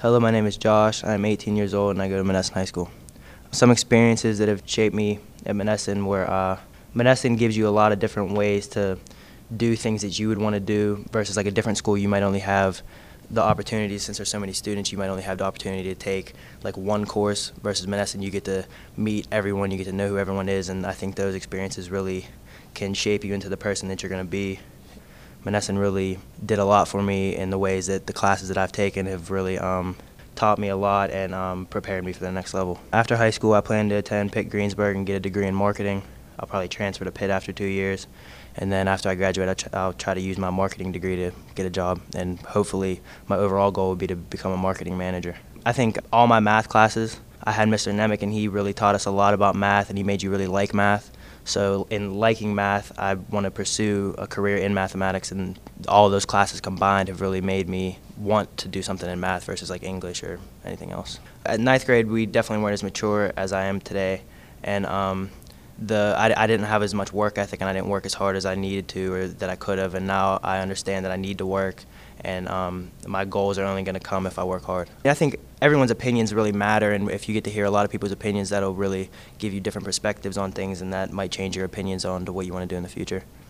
Hello, my name is Josh. I'm 18 years old and I go to Monessen High School. Some experiences that have shaped me at Monessen were Monessen gives you a lot of different ways to do things that you would want to do versus like a different school. You might only have the opportunity, since there's so many students, you might only have the opportunity to take like one course versus Monessen. You get to meet everyone, you get to know who everyone is, and I think those experiences really can shape you into the person that you're going to be. Monessen really did a lot for me in the ways that the classes that I've taken have really taught me a lot and prepared me for the next level. After high school, I plan to attend Pitt Greensburg and get a degree in marketing. I'll probably transfer to Pitt after 2 years, and then after I graduate, I'll try to use my marketing degree to get a job, and hopefully my overall goal would be to become a marketing manager. I think all my math classes, I had Mr. Nemec, and he really taught us a lot about math, and he made you really like math. So in liking math, I want to pursue a career in mathematics, and all of those classes combined have really made me want to do something in math versus like English or anything else. At ninth grade, we definitely weren't as mature as I am today, and I didn't have as much work ethic, and I didn't work as hard as I needed to or that I could have, and now I understand that I need to work, and my goals are only going to come if I work hard. I think everyone's opinions really matter, and if you get to hear a lot of people's opinions, that'll really give you different perspectives on things, and that might change your opinions on to what you want to do in the future.